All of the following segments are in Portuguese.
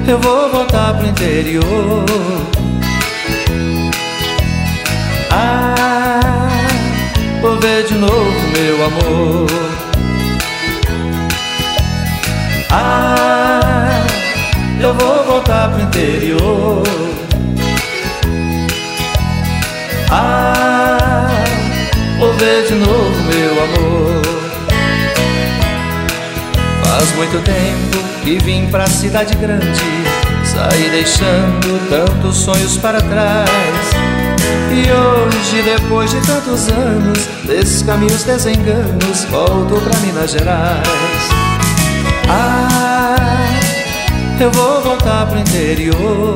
eu vou voltar pro interior. Ah, vou ver de novo meu amor. Ah, eu vou voltar pro interior. Ah, vou ver de novo meu amor. Faz muito tempo que vim pra cidade grande, saí deixando tantos sonhos para trás. E hoje, depois de tantos anos, desses caminhos, desenganos, volto pra Minas Gerais. Ah, eu vou voltar pro interior.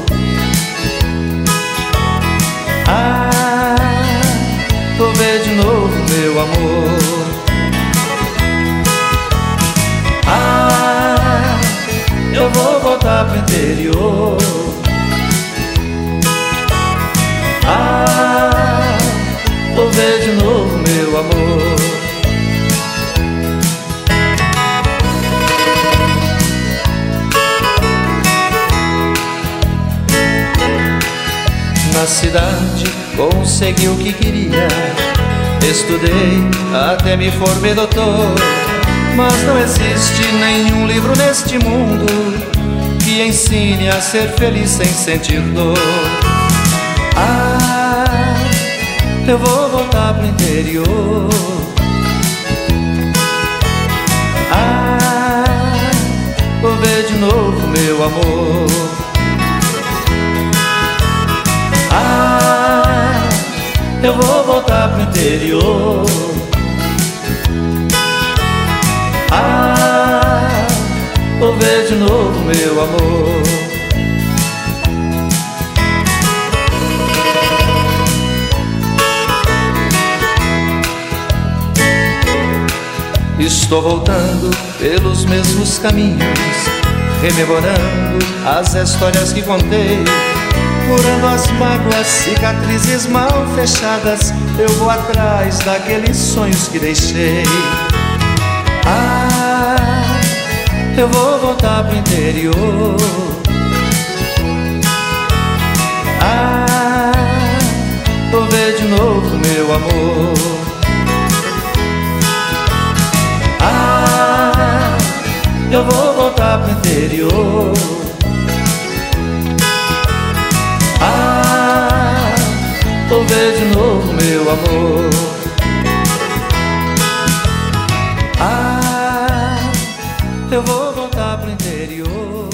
Ah, vou ver de novo meu amor. Ah, eu vou voltar pro interior. Ah, vou ver de novo meu amor. Na cidade consegui o que queria, estudei até me formei doutor. Mas não existe nenhum livro neste mundo que ensine a ser feliz sem sentir dor. Ah, eu vou voltar pro interior. Ah, vou ver de novo meu amor. Ah, eu vou voltar pro interior. Ah, vou ver de novo meu amor. Estou voltando pelos mesmos caminhos, rememorando as histórias que contei, curando as mágoas, cicatrizes mal fechadas. Eu vou atrás daqueles sonhos que deixei. Ah, eu vou voltar pro interior. Ah, vou ver de novo meu amor. Ah, eu vou voltar pro interior. Ah, vou ver de novo meu amor. Ah, eu vou voltar pro interior.